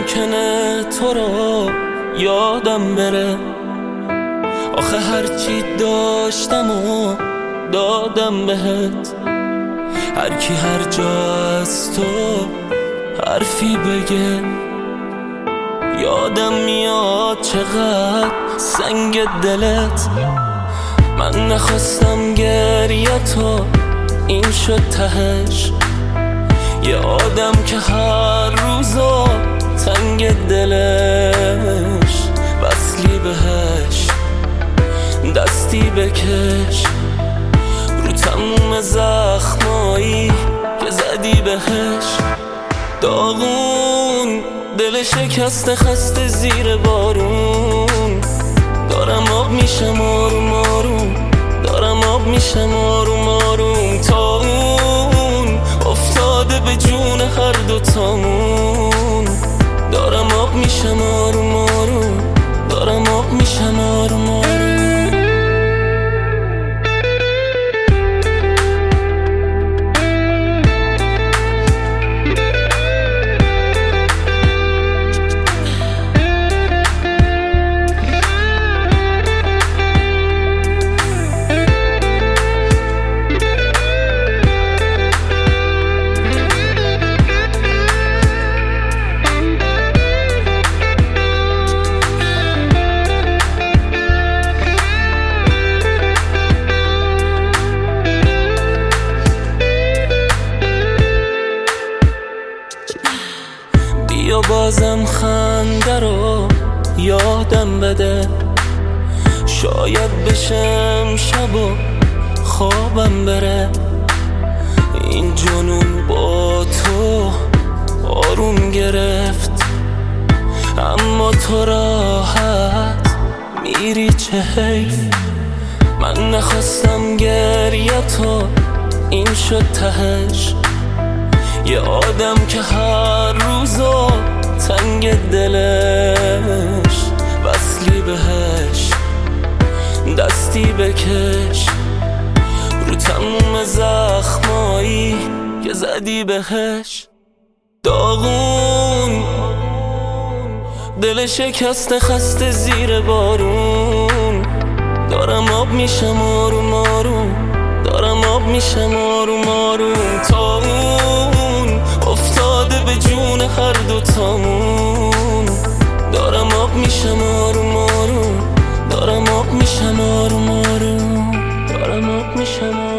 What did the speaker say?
ممکنه تو رو یادم بره. آخه هرچی داشتم و دادم بهت. هر کی هر جا از تو حرفی بگه یادم میاد چقدر سنگ دلت. من نخواستم گریه تو این شد تهش. یه آدم که هر روزا تنگ دلش. وصلی بهش دستی بکش رو تموم زخمایی که زدی بهش. داغون دل شکسته خسته زیر بارون. دارم آب میشم آروم آروم. دارم آب میشم آروم آروم. تا اون افتاده به جون هر دوتامون. دارم آب میشم آروم آروم. دارم آب میشم آروم آروم. یا بازم خنده رو یادم بده. شاید بشم شب و خوابم بره. این جنون با تو آروم گرفت. اما تو راحت میری چه حیف. من نخواستم گریه تو این شد تهش. یه آدم که هر روزا تنگ دلش. وصلی بهش دستی بکش رو تموم زخمایی که زدی بهش. داغون دل شکسته خسته زیر بارون. دارم آب میشم آروم آروم. دارم آب میشم آروم آروم. تا اون افتاده به جون هر دوتامون. دارم آب میشم آروم آروم. دارم آب میشم آروم آروم. دارم آب میشم آروم.